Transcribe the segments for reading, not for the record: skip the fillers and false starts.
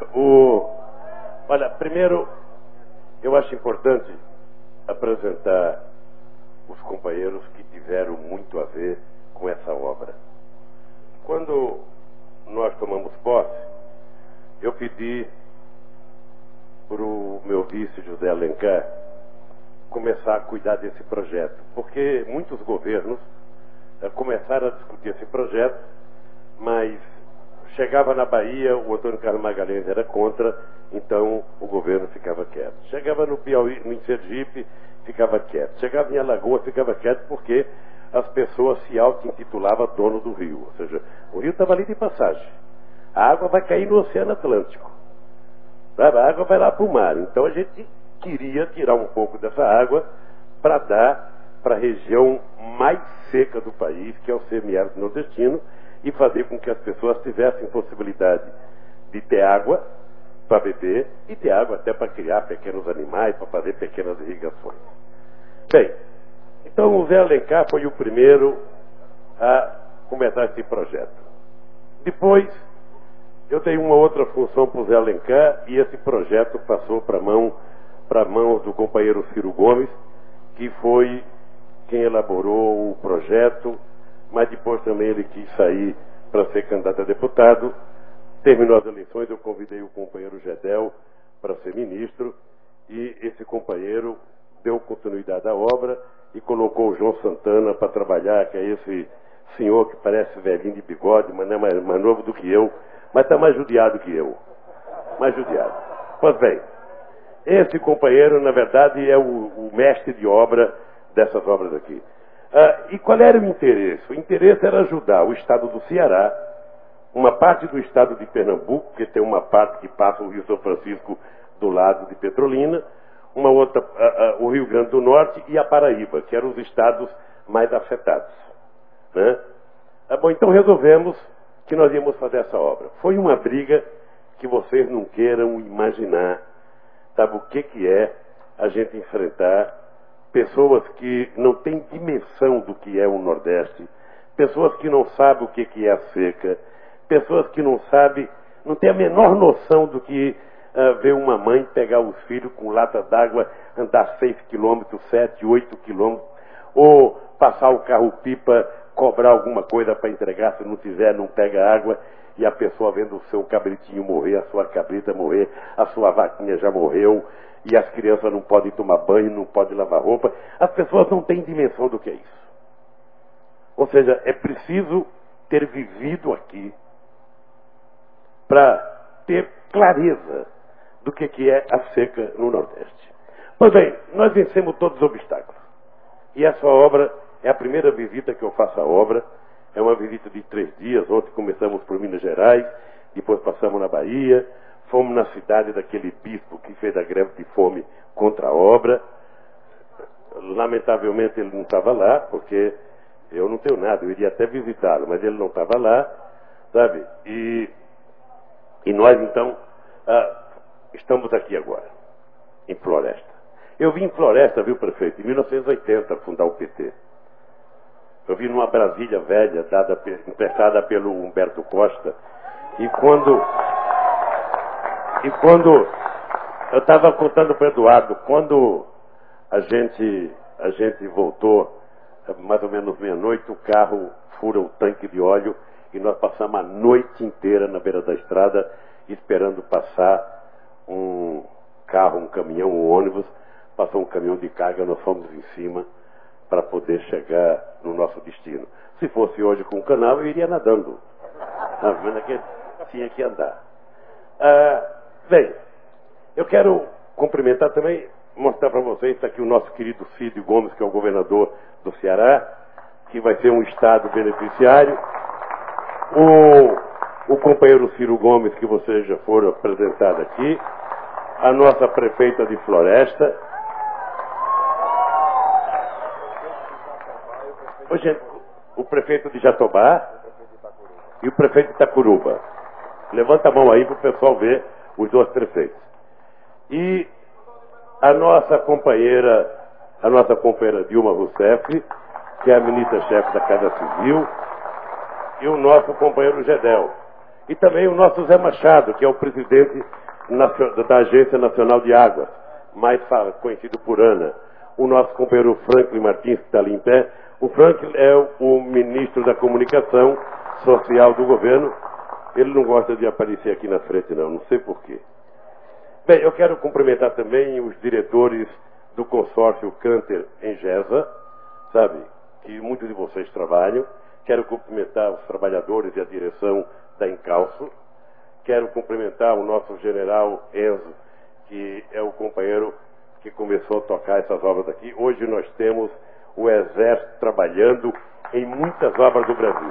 Olha, primeiro, eu acho importante apresentar os companheiros que tiveram muito a ver com essa obra. Quando nós tomamos posse, eu pedi para o meu vice, José Alencar, começar a cuidar desse projeto, porque muitos governos começaram a discutir esse projeto, mas chegava na Bahia, o Antônio Carlos Magalhães era contra, então o governo ficava quieto. Chegava no Piauí, em Sergipe, ficava quieto. Chegava em Alagoas, ficava quieto, porque as pessoas se auto-intitulavam dono do rio. Ou seja, o rio estava ali de passagem. A água vai cair no Oceano Atlântico. Sabe? A água vai lá para o mar. Então a gente queria tirar um pouco dessa água para dar para a região mais seca do país, que é o semiárido nordestino, e fazer com que as pessoas tivessem possibilidade de ter água para beber e ter água até para criar pequenos animais, para fazer pequenas irrigações. Bem, então o Zé Alencar foi o primeiro a começar esse projeto. Depois, eu dei uma outra função para o Zé Alencar e esse projeto passou para mãos do companheiro Ciro Gomes, que foi quem elaborou o projeto, mas depois também ele quis sair para ser candidato a deputado. Terminou as eleições, eu convidei o companheiro Gedel para ser ministro, e esse companheiro deu continuidade à obra e colocou o João Santana para trabalhar, que é esse senhor que parece velhinho de bigode, mas não é mais novo do que eu, mas está mais judiado que eu. Mais judiado. Pois bem, esse companheiro, na verdade, é o mestre de obra dessas obras aqui. E qual era o interesse? O interesse era ajudar o estado do Ceará, uma parte do estado de Pernambuco, que tem uma parte que passa o Rio São Francisco do lado de Petrolina, uma outra, o Rio Grande do Norte e a Paraíba, que eram os estados mais afetados. Né? Bom, então resolvemos que nós íamos fazer essa obra. Foi uma briga que vocês não queiram imaginar, sabe o que é a gente enfrentar pessoas que não têm dimensão do que é o Nordeste, pessoas que não sabem o que é a seca, pessoas que não sabem, não têm a menor noção do que ver uma mãe pegar os filhos com lata d'água, andar 6 quilômetros, 7, 8 quilômetros, ou passar o carro-pipa, cobrar alguma coisa para entregar, se não tiver, não pega água, e a pessoa vendo o seu cabritinho morrer, a sua cabrita morrer, a sua vaquinha já morreu, e as crianças não podem tomar banho, não podem lavar roupa. As pessoas não têm dimensão do que é isso. Ou seja, é preciso ter vivido aqui para ter clareza do que é a seca no Nordeste. Pois bem, nós vencemos todos os obstáculos. E essa obra é a primeira visita que eu faço à obra. É uma visita de 3 dias. Ontem começamos por Minas Gerais, depois passamos na Bahia, fomos na cidade daquele bispo que fez a greve de fome contra a obra. Lamentavelmente ele não estava lá, porque eu não tenho nada, eu iria até visitá-lo, mas ele não estava lá, sabe? E nós então estamos aqui agora, em Floresta. Eu vim em Floresta, viu, prefeito, em 1980 fundar o PT. Eu vim numa Brasília velha, emprestada pelo Humberto Costa, e quando eu estava contando para o Eduardo, quando a gente voltou, mais ou menos meia-noite, o carro fura o tanque de óleo e nós passamos a noite inteira na beira da estrada esperando passar um carro, um caminhão, um ônibus. Passou um caminhão de carga, nós fomos em cima para poder chegar no nosso destino. Se fosse hoje com o canal, eu iria nadando. Tá vendo que tinha que andar. Bem, eu quero cumprimentar também, mostrar para vocês, está aqui o nosso querido Cid Gomes, que é o governador do Ceará, que vai ser um estado beneficiário. O companheiro Ciro Gomes, que vocês já foram apresentados aqui. A nossa prefeita de Floresta. Gente, o prefeito de Jatobá e o prefeito de Itacuruba. Levanta a mão aí para o pessoal ver os 2 prefeitos. E a nossa companheira Dilma Rousseff, que é a ministra-chefe da Casa Civil, e o nosso companheiro Gedel, E também o nosso Zé Machado, que é o presidente da Agência Nacional de Águas, mais conhecido por ANA. O nosso companheiro Franklin Martins, que está ali em pé. O Franklin é o ministro da Comunicação Social do governo. Ele não gosta de aparecer aqui na frente, não sei porquê. Bem, eu quero cumprimentar também os diretores do consórcio Canter Engesa, sabe, que muitos de vocês trabalham. Quero cumprimentar os trabalhadores e a direção da Encalço. Quero cumprimentar o nosso general Enzo, que é o companheiro que começou a tocar essas obras aqui. Hoje nós temos o Exército trabalhando em muitas obras do Brasil.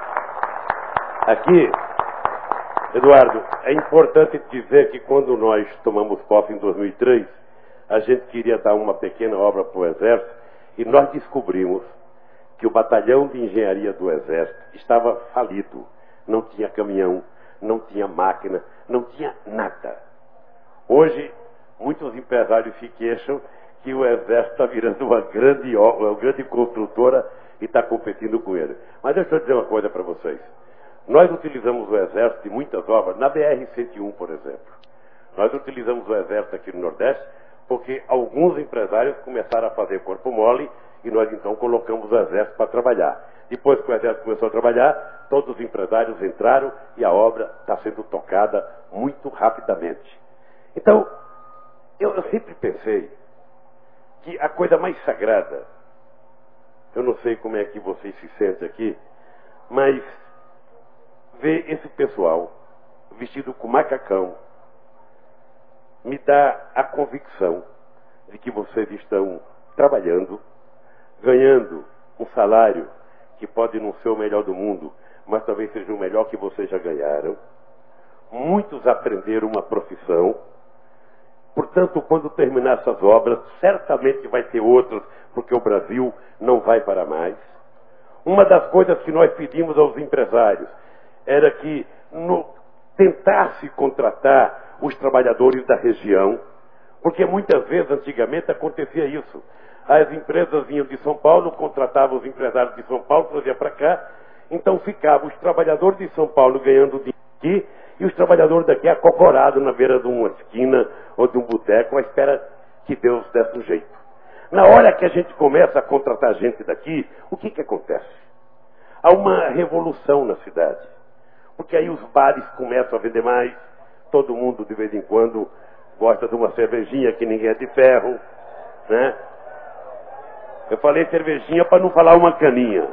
Aqui, Eduardo, é importante dizer que quando nós tomamos posse em 2003, a gente queria dar uma pequena obra para o Exército e nós descobrimos que o batalhão de engenharia do Exército estava falido. Não tinha caminhão, não tinha máquina, não tinha nada. Hoje, muitos empresários se queixam que o Exército está virando uma grande construtora e está competindo com ele. Mas deixa eu dizer uma coisa para vocês. Nós utilizamos o Exército em muitas obras, na BR-101, por exemplo. Nós utilizamos o Exército aqui no Nordeste porque alguns empresários começaram a fazer corpo mole e nós então colocamos o Exército para trabalhar. Depois que o Exército começou a trabalhar, todos os empresários entraram e a obra está sendo tocada muito rapidamente. Então, eu sempre pensei que a coisa mais sagrada, eu não sei como é que vocês se sentem aqui, mas ver esse pessoal vestido com macacão me dá a convicção de que vocês estão trabalhando, ganhando um salário que pode não ser o melhor do mundo, mas talvez seja o melhor que vocês já ganharam. Muitos aprenderam uma profissão. Portanto, quando terminar essas obras, certamente vai ter outras, porque o Brasil não vai para mais. Uma das coisas que nós pedimos aos empresários era que tentasse contratar os trabalhadores da região, porque muitas vezes, antigamente, acontecia isso. As empresas vinham de São Paulo, contratavam os empresários de São Paulo, traziam para cá, então ficavam os trabalhadores de São Paulo ganhando dinheiro aqui, e os trabalhadores daqui acocorados na beira de uma esquina ou de um boteco, à espera que Deus desse um jeito. Na hora que a gente começa a contratar gente daqui, o que acontece? Há uma revolução na cidade. Porque aí os bares começam a vender mais, todo mundo de vez em quando gosta de uma cervejinha que ninguém é de ferro, né? Eu falei cervejinha para não falar uma caninha.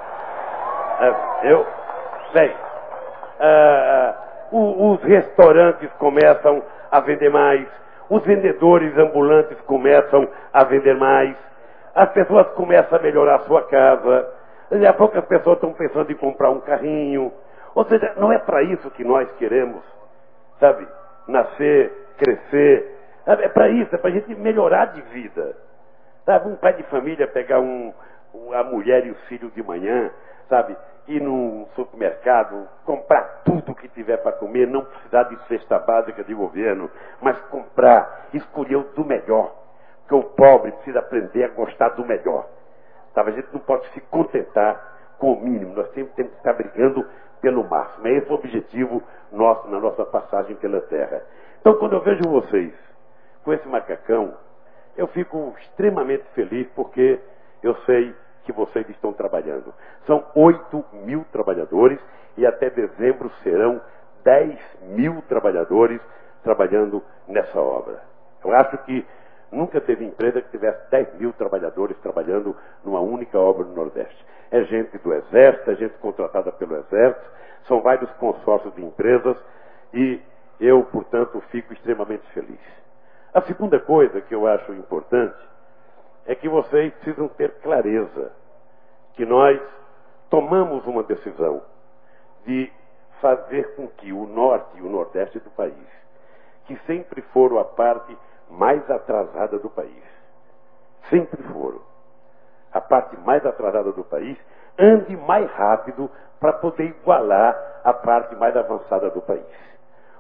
Os restaurantes começam a vender mais, os vendedores ambulantes começam a vender mais, as pessoas começam a melhorar a sua casa, daqui a pouco as pessoas estão pensando em comprar um carrinho. Ou seja, não é para isso que nós queremos, sabe, nascer, crescer. É para isso, é para a gente melhorar de vida. Sabe, um pai de família pegar a mulher e os filhos de manhã, sabe, ir num supermercado, comprar tudo que tiver para comer, não precisar de cesta básica de governo, mas comprar, escolher o do melhor. Porque o pobre precisa aprender a gostar do melhor. Sabe, a gente não pode se contentar com o mínimo, nós sempre temos que estar brigando pelo máximo. É esse o objetivo nosso na nossa passagem pela Terra. Então, quando eu vejo vocês com esse macacão, eu fico extremamente feliz porque eu sei que vocês estão trabalhando. São 8.000 trabalhadores e até dezembro serão 10.000 trabalhadores trabalhando nessa obra. Eu acho que nunca teve empresa que tivesse 10.000 trabalhadores trabalhando numa única obra no Nordeste. É gente do Exército, é gente contratada pelo Exército, são vários consórcios de empresas e eu, portanto, fico extremamente feliz. A segunda coisa que eu acho importante é que vocês precisam ter clareza que nós tomamos uma decisão de fazer com que o Norte e o Nordeste do país, que sempre foram a parte mais atrasada do país, sempre foram a parte mais atrasada do país, ande mais rápido para poder igualar a parte mais avançada do país.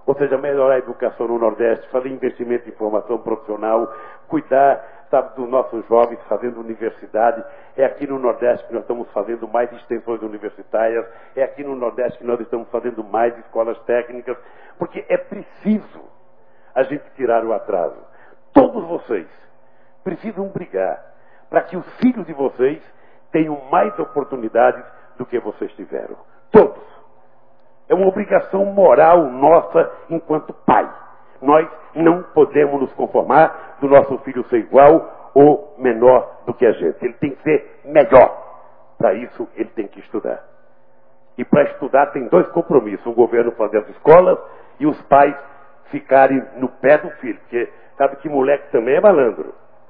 Ou seja, melhorar a educação no Nordeste, fazer investimento em formação profissional, cuidar, sabe, dos nossos jovens fazendo universidade. É aqui no Nordeste que nós estamos fazendo mais extensões universitárias, é aqui no Nordeste que nós estamos fazendo mais escolas técnicas, porque é preciso a gente tirar o atraso. Todos vocês precisam brigar para que os filhos de vocês tenham mais oportunidades do que vocês tiveram. Todos. É uma obrigação moral nossa enquanto pai. Nós não podemos nos conformar do nosso filho ser igual ou menor do que a gente. Ele tem que ser melhor. Para isso, ele tem que estudar. E para estudar tem dois compromissos. O governo fazer as escolas e os pais ficarem no pé do filho. Porque sabe que moleque também é malandro.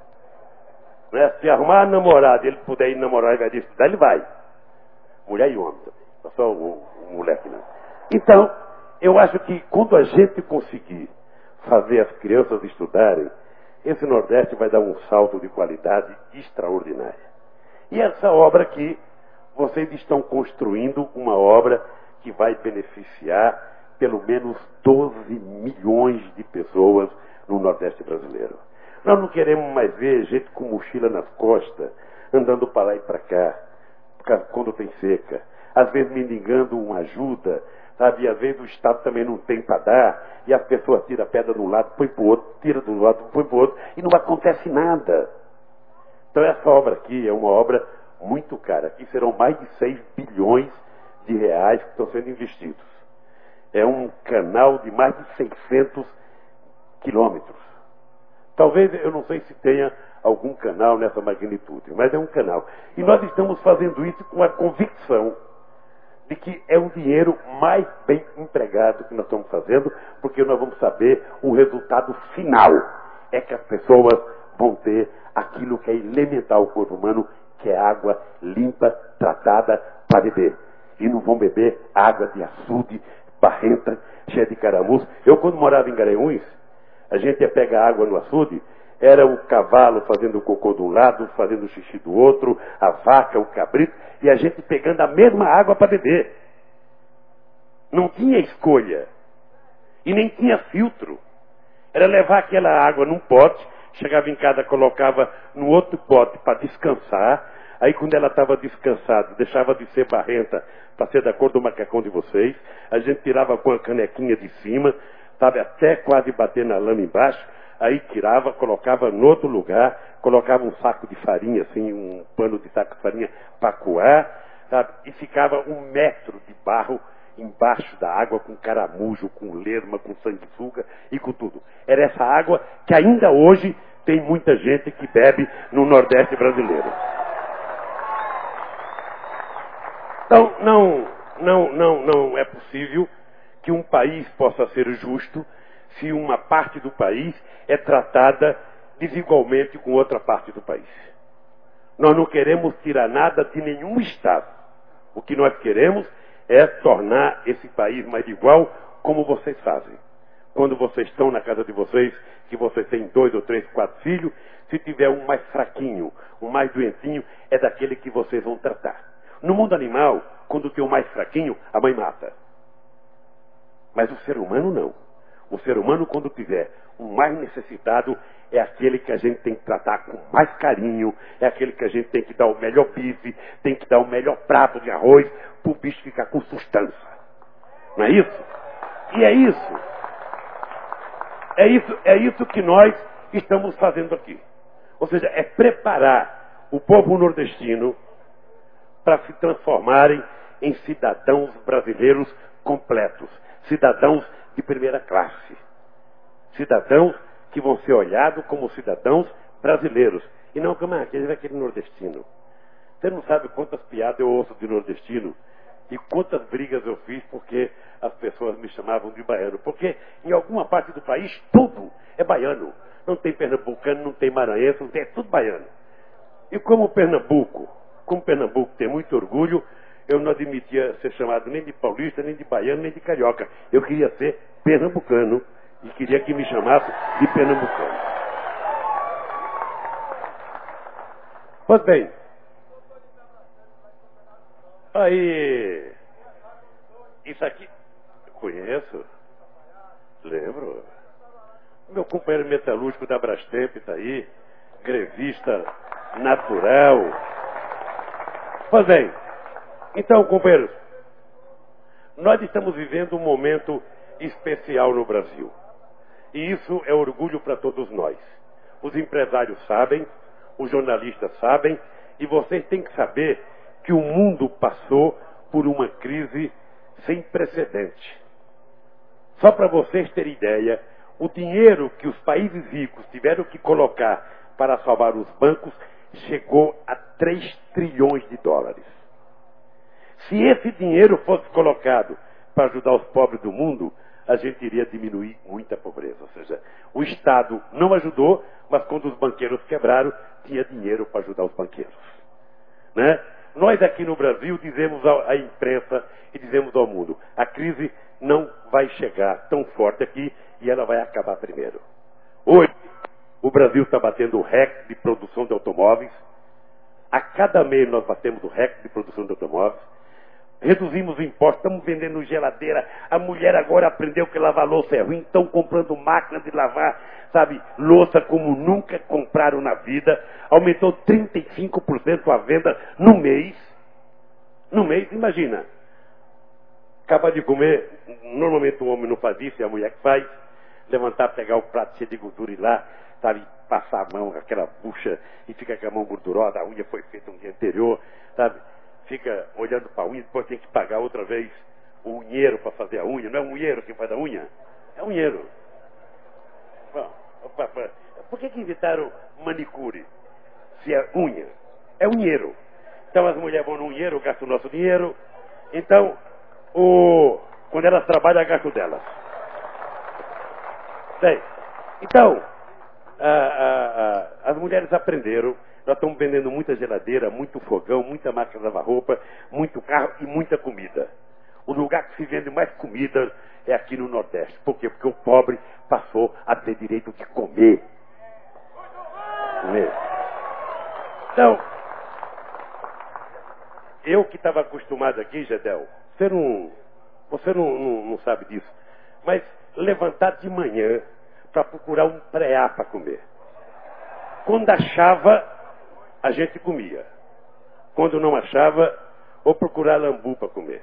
Né? Se arrumar a namorada e ele puder ir namorar ao invés de estudar, ele vai. Mulher e homem também. Não só o moleque não. Então, eu acho que quando a gente conseguir fazer as crianças estudarem, esse Nordeste vai dar um salto de qualidade extraordinária. E essa obra aqui, vocês estão construindo uma obra que vai beneficiar pelo menos 12 milhões de pessoas no Nordeste brasileiro. Nós não queremos mais ver gente com mochila nas costas, andando para lá e para cá, quando tem seca, às vezes mendigando uma ajuda, sabe? E às vezes o Estado também não tem para dar, e as pessoas tiram a pedra de um lado, põe para o outro, tira de um lado, põe para o outro, e não acontece nada. Então essa obra aqui é uma obra muito cara. Aqui serão mais de 6 bilhões de reais que estão sendo investidos. É um canal de mais de 600 quilômetros. Talvez, eu não sei se tenha algum canal nessa magnitude, mas é um canal. E nós estamos fazendo isso com a convicção de que é o dinheiro mais bem empregado que nós estamos fazendo, porque nós vamos saber o resultado final. É que as pessoas vão ter aquilo que é elementar ao corpo humano, que é água limpa, tratada para beber. E não vão beber água de açude, barrenta, cheia de caramuço. Eu, quando morava em Garanhuns, a gente ia pegar água no açude, era o cavalo fazendo o cocô de um lado, fazendo o xixi do outro, a vaca, o cabrito, e a gente pegando a mesma água para beber. Não tinha escolha. E nem tinha filtro. Era levar aquela água num pote, chegava em casa, colocava no outro pote para descansar. Aí quando ela estava descansada, deixava de ser barrenta para ser da cor do macacão de vocês, a gente tirava com a canequinha de cima, sabe, até quase bater na lama embaixo. Aí tirava, colocava no outro lugar, colocava um saco de farinha, assim, um pano de saco de farinha para coar, sabe? E ficava 1 metro de barro embaixo da água, com caramujo, com lerma, com sanguessuga e com tudo. Era essa água que ainda hoje tem muita gente que bebe no Nordeste brasileiro. Então, não é possível que um país possa ser justo se uma parte do país é tratada desigualmente com outra parte do país. Nós não queremos tirar nada de nenhum Estado. O que nós queremos é tornar esse país mais igual, como vocês fazem. Quando vocês estão na casa de vocês, que vocês têm 2 ou 3, 4 filhos, se tiver um mais fraquinho, um mais doentinho, é daquele que vocês vão tratar. No mundo animal, quando tem o mais fraquinho, a mãe mata. Mas o ser humano não. O ser humano, quando tiver um mais necessitado, é aquele que a gente tem que tratar com mais carinho, é aquele que a gente tem que dar o melhor bife, tem que dar o melhor prato de arroz, para o bicho ficar com sustância. Não é isso? E é isso. É isso que nós estamos fazendo aqui. Ou seja, é preparar o povo nordestino para se transformarem em cidadãos brasileiros completos. Cidadãos de primeira classe. Cidadãos que vão ser olhados como cidadãos brasileiros. E não como aquele nordestino. Você não sabe quantas piadas eu ouço de nordestino e quantas brigas eu fiz porque as pessoas me chamavam de baiano. Porque em alguma parte do país tudo é baiano. Não tem pernambucano, não tem maranhense, não tem, é tudo baiano. E como Pernambuco tem muito orgulho, eu não admitia ser chamado nem de paulista, nem de baiano, nem de carioca. Eu queria ser pernambucano e queria que me chamasse de pernambucano. Pois bem, aí, isso aqui, eu conheço. Lembro. Meu companheiro metalúrgico da Brastemp está aí, grevista natural. Pois bem, então, companheiros, nós estamos vivendo um momento especial no Brasil. E isso é orgulho para todos nós. Os empresários sabem, os jornalistas sabem, e vocês têm que saber que o mundo passou por uma crise sem precedente. Só para vocês terem ideia, o dinheiro que os países ricos tiveram que colocar para salvar os bancos chegou a 3 trilhões de dólares. Se esse dinheiro fosse colocado para ajudar os pobres do mundo, a gente iria diminuir muita pobreza. Ou seja, o Estado não ajudou, mas quando os banqueiros quebraram, tinha dinheiro para ajudar os banqueiros. Né? Nós aqui no Brasil dizemos à imprensa e dizemos ao mundo, a crise não vai chegar tão forte aqui e ela vai acabar primeiro. Hoje, o Brasil está batendo o recorde de produção de automóveis. A cada mês nós batemos o recorde de produção de automóveis. Reduzimos o imposto, estamos vendendo geladeira. A mulher agora aprendeu que lavar louça é ruim, estão comprando máquina de lavar, sabe, louça como nunca compraram na vida. Aumentou 35% a venda no mês. No mês, imagina. Acaba de comer, normalmente o homem não faz isso, é a mulher que faz. Levantar, pegar o prato cheio de gordura e ir lá, sabe, passar a mão, aquela bucha, e fica com a mão gordurosa, a unha foi feita um dia anterior, sabe? Fica olhando para a unha, depois tem que pagar outra vez o unheiro para fazer a unha. Não é o unheiro que faz a unha? É o unheiro. Bom, por que inventaram manicure? Se é unha. É unheiro. Então as mulheres vão no unheiro, gastam o nosso dinheiro. Então, quando elas trabalham, gastam delas. Bem, então, as mulheres aprenderam. Nós estamos vendendo muita geladeira, muito fogão, muita máquina de lavar roupa, muito carro e muita comida. O lugar que se vende mais comida é aqui no Nordeste. Por quê? Porque o pobre passou a ter direito de comer. Então, eu que estava acostumado aqui, Gedel, você não sabe disso, mas levantar de manhã para procurar um preá para comer. Quando achava, a gente comia. Quando não achava, ou procurar lambu para comer.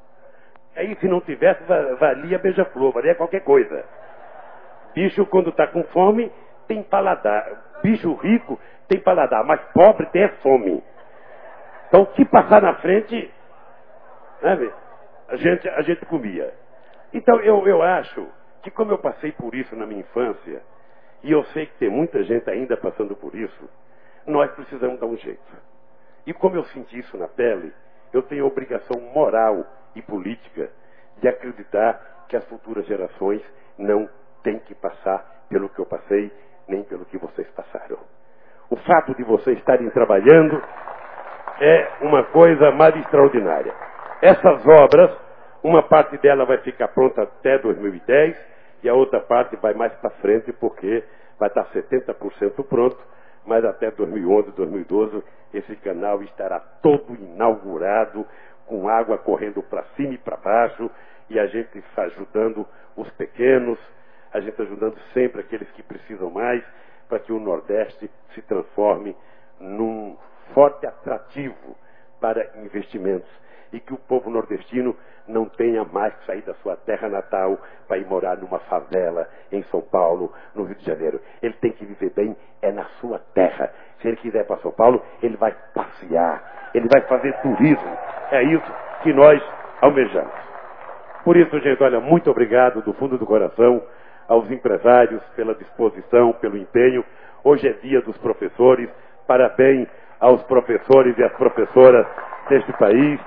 Aí, se não tivesse, valia beija-flor, valia qualquer coisa. Bicho, quando está com fome, tem paladar. Bicho rico tem paladar, mas pobre tem fome. Então, o que passar na frente, sabe, a gente comia. Então, eu acho que como eu passei por isso na minha infância, e eu sei que tem muita gente ainda passando por isso, nós precisamos dar um jeito. E como eu senti isso na pele, eu tenho a obrigação moral e política de acreditar que as futuras gerações não têm que passar pelo que eu passei, nem pelo que vocês passaram. O fato de vocês estarem trabalhando é uma coisa mais extraordinária. Essas obras, uma parte dela vai ficar pronta até 2010 e a outra parte vai mais para frente porque vai estar 70% pronto. Mas até 2011, 2012, esse canal estará todo inaugurado, com água correndo para cima e para baixo, e a gente ajudando os pequenos, a gente ajudando sempre aqueles que precisam mais, para que o Nordeste se transforme num forte atrativo para investimentos, e que o povo nordestino não tenha mais que sair da sua terra natal para ir morar numa favela em São Paulo, no Rio de Janeiro. Ele tem que viver bem, é na sua terra. Se ele quiser ir para São Paulo, ele vai passear, ele vai fazer turismo. É isso que nós almejamos. Por isso, gente, olha, muito obrigado do fundo do coração aos empresários pela disposição, pelo empenho. Hoje é dia dos professores. Parabéns aos professores e às professoras deste país.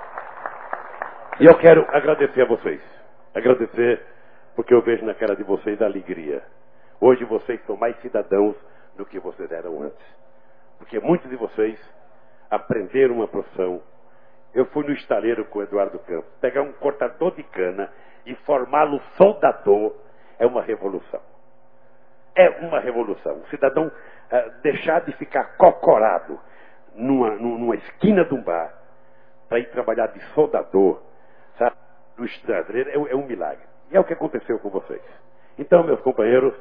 E eu quero agradecer a vocês. Agradecer porque eu vejo na cara de vocês a alegria. Hoje vocês são mais cidadãos do que vocês eram antes. Porque muitos de vocês aprenderam uma profissão. Eu fui no estaleiro com o Eduardo Campos. Pegar um cortador de cana e formá-lo soldador é uma revolução. É uma revolução. O cidadão deixar de ficar cocorado numa esquina de um bar para ir trabalhar de soldador, sabe, no estrangeiro, é um milagre. E é o que aconteceu com vocês. Então, meus companheiros,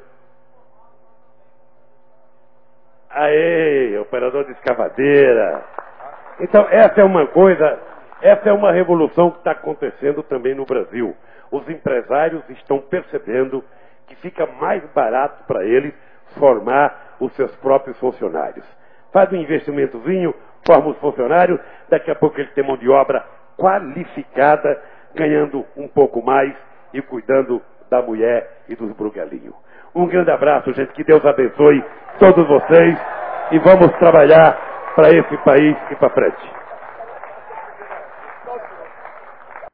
aê, operador de escavadeira. Então, essa é uma coisa, essa é uma revolução que está acontecendo também no Brasil. Os empresários estão percebendo que fica mais barato para eles formar os seus próprios funcionários. Faz um investimentozinho, forma os funcionários, daqui a pouco ele tem mão de obra qualificada, ganhando um pouco mais e cuidando da mulher e dos brugalinhos. Um grande abraço, gente, que Deus abençoe todos vocês e vamos trabalhar para esse país e para frente.